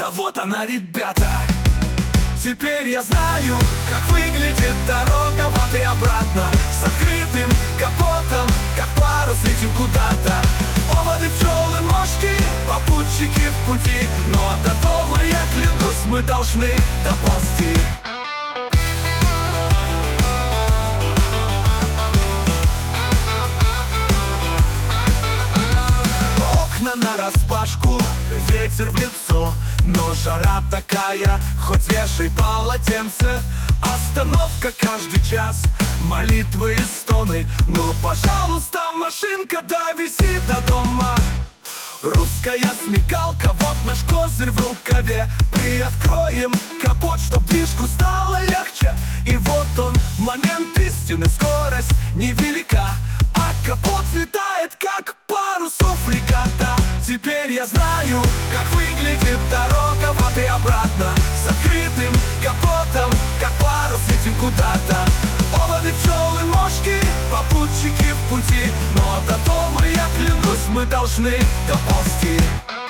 вот она, ребята. Теперь я знаю, как выглядит дорога вот и обратно. С открытым капотом, как парус летим куда-то. Оводы, пчелы, мошки, попутчики в пути. Но до дома, я клянусь, мы должны доползти. Окна нараспашку, ветер в лицо, но жара такая, хоть вешай полотенце. Остановка каждый час, молитвы и стоны. Ну, пожалуйста, машинка, довези до дома. Русская смекалка, вот наш козырь в рукаве. Приоткроем капот, чтоб движку стало легче. И вот он, момент истины, скорость невелика, а капот летает, как парус у фрегата. Теперь я знаю, как выглядит дорога вот и обратно. С открытым капотом, как парус летим куда-то. Оводы, пчелы, мошки, попутчики в пути. Но до дома, я клянусь, мы должны доползти.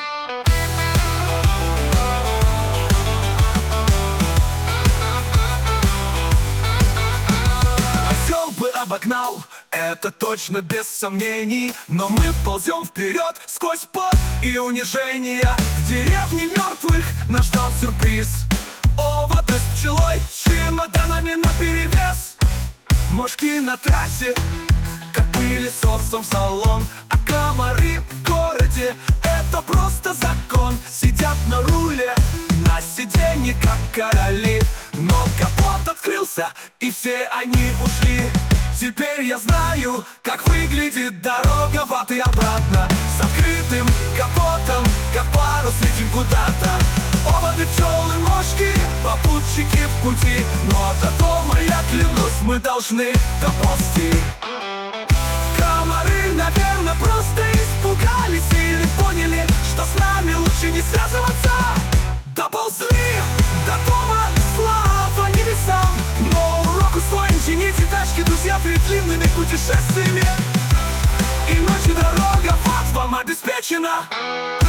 Осел бы обогнал, это точно без сомнений. Но мы ползем вперед сквозь пот и унижения. В деревне мертвых нас ждал сюрприз. Оводы с пчелой, с чемоданами наперевес. Мошки на трассе, как пылесосом в салон. А комары в городе, это просто закон. Сидят на руле, на сиденье, как короли. Но капот открылся, и все они ушли. Теперь я знаю, как выглядит дорога вот и обратно. С открытым капотом, как парус летим куда-то. Оводы, пчелы, мошки, попутчики в пути. Но до дома, я клянусь, мы должны доползти. Комары, наверное, просто испугались или поняли, что с нами лучше не связываться. Доползли до дома, слава небесам. Но урок усвоен, чините тачки, друзья, перед длинными путешествиями. И ночью дорога вот вам обеспечена.